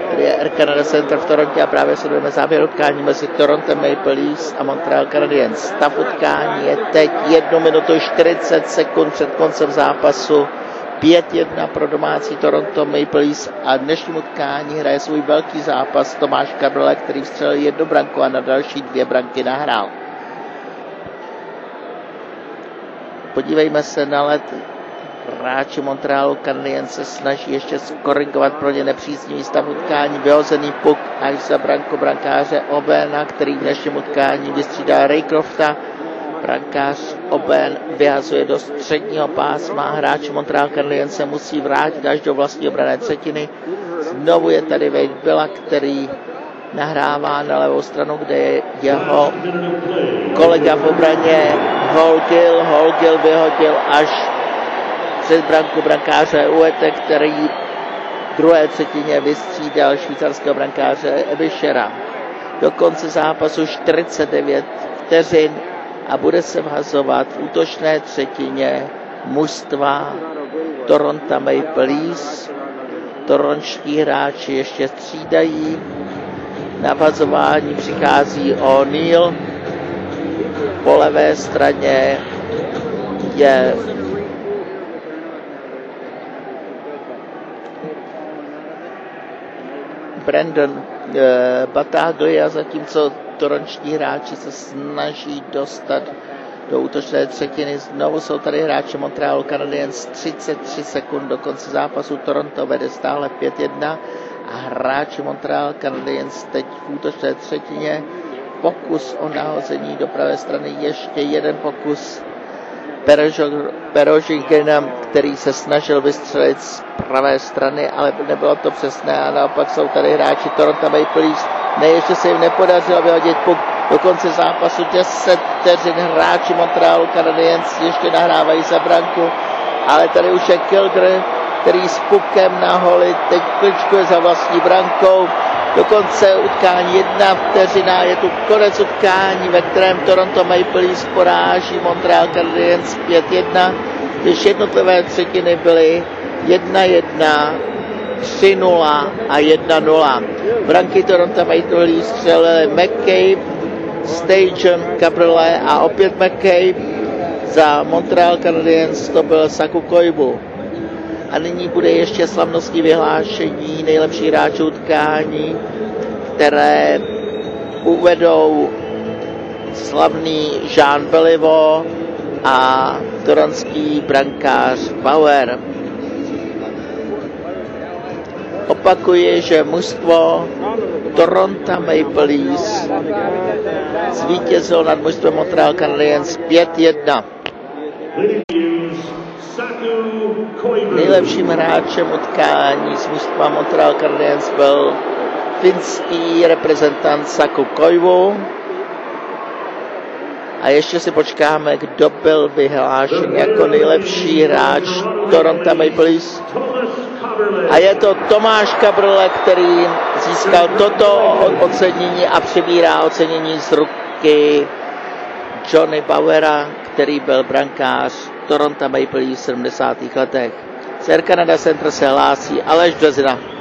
Tady je Air Canada Center v Torontě a právě sledujeme závěr utkání mezi Toronto Maple Leafs a Montreal Canadiens. Stav utkání je teď 1 minutu 40 sekund před koncem zápasu. 5-1 pro domácí Toronto Maple Leafs a dnešním utkání hraje svůj velký zápas Tomáš Kabrle, který vstřelil 1 branku a na další 2 branky nahrál. Podívejme se na let. Hráči Montrealu Canadiens se snaží ještě skorigovat pro ně nepříznivý stav utkání. Vyhozený puk až za branku brankáře Aubena, který v dnešním utkání vystřídal Raycrofta. Brankář Aubin vyhazuje do středního pásma. Hráči Montreal Canadiens se musí vrátit až do vlastní obranné třetiny. Znovu je tady Wade Billa, který nahrává na levou stranu, kde je jeho kolega v obraně Holgill. Holgill vyhodil až před branku brankáře Uete, který v druhé třetině vystřídal švýcarského brankáře Ebischera. Do konce zápasu 49 vteřin a bude se vhazovat v útočné třetině mužstva Toronto Maple Leafs. Torončtí hráči ještě střídají. Na vhazování přichází O'Neill. Po levé straně je Brandon Battaglia, zatímco torončtí hráči se snaží dostat do útočné třetiny. Znovu jsou tady hráči Montrealu Canadiens, 33 sekund do konce zápasu. Toronto vede stále 5-1 a hráči Montreal Canadiens teď v útočné třetině. Pokus o nahození do pravé strany, ještě jeden pokus Perožigena, který se snažil vystřelit z pravé strany, ale nebylo to přesné a naopak jsou tady hráči Toronto Maple Leafs. Ne, ještě se jim nepodařilo vyhodit puk. Do konce zápasu 10 vteřin hráči Montrealu Canadiens ještě nahrávají za branku, ale tady už je Kilgore, který s pukem na holi teď kličkuje za vlastní brankou. Do konce utkání 1 vteřina, je tu konec utkání, ve kterém Toronto Maple Leafs poráží Montreal Canadiens 5-1, když jednotlivé třetiny byly 1-1, 3-0 a 1-0. Branky Toronto Maple Leafs střelili McCabe, Stajan, Kabrle a opět McCabe. Za Montreal Canadiens to byl Saku Koivu. A nyní bude ještě slavnostní vyhlášení nejlepší hráčů utkání, které uvedou slavný Jean Beliveau a toronský brankář Bauer. Opakuji, že mužstvo Toronto Maple Leafs zvítězilo nad mužstvem Montreal Canadiens 5-1. Nejlepším hráčem utkání z mužstva Montreal Canadiens byl finský reprezentant Saku Koivu. A ještě si počkáme, kdo byl vyhlášen jako nejlepší hráč Toronto Maple Leafs. A je to Tomáš Kabrle, který získal toto ocenění a přebírá ocenění z ruky Johnny Bauera, který byl brankář Toronto Maple Leafs v 70. letech. Z Air Canada Center se hlásí Aleš Březina.